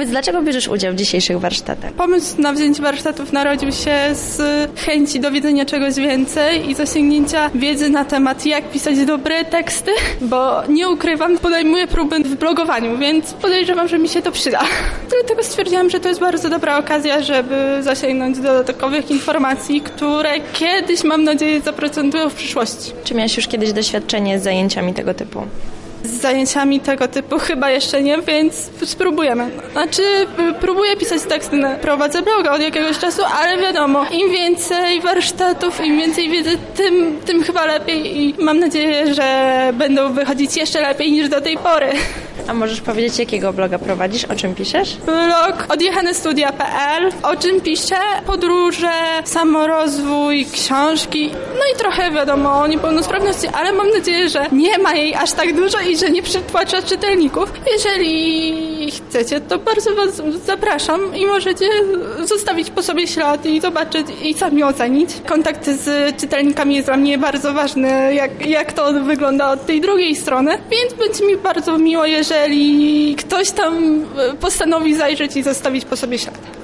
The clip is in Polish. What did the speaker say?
Powiedz, dlaczego bierzesz udział w dzisiejszych warsztatach? Pomysł na wzięcie warsztatów narodził się z chęci dowiedzenia czegoś więcej i zasięgnięcia wiedzy na temat, jak pisać dobre teksty, bo nie ukrywam, podejmuję próby w blogowaniu, więc podejrzewam, że mi się to przyda. Dlatego stwierdziłam, że to jest bardzo dobra okazja, żeby zasięgnąć dodatkowych informacji, które kiedyś, mam nadzieję, zaprocentują w przyszłości. Czy miałaś już kiedyś doświadczenie z zajęciami tego typu? Z zajęciami tego typu chyba jeszcze nie, więc spróbujemy. Znaczy, próbuję pisać teksty, prowadzę bloga od jakiegoś czasu, ale wiadomo, im więcej warsztatów, im więcej wiedzy, tym chyba lepiej i mam nadzieję, że będą wychodzić jeszcze lepiej niż do tej pory. A możesz powiedzieć, jakiego bloga prowadzisz? O czym piszesz? Blog odjechanestudia.pl. O czym piszę? Podróże, samorozwój, książki, no i trochę wiadomo o niepełnosprawności, ale mam nadzieję, że nie ma jej aż tak dużo i że nie przytłacza czytelników. Jeżeli chcecie, to bardzo was zapraszam i możecie zostawić po sobie ślad i zobaczyć i sami ocenić. Kontakt z czytelnikami jest dla mnie bardzo ważny, jak to wygląda od tej drugiej strony, więc będzie mi bardzo miło, jeżeli ktoś tam postanowi zajrzeć i zostawić po sobie ślad.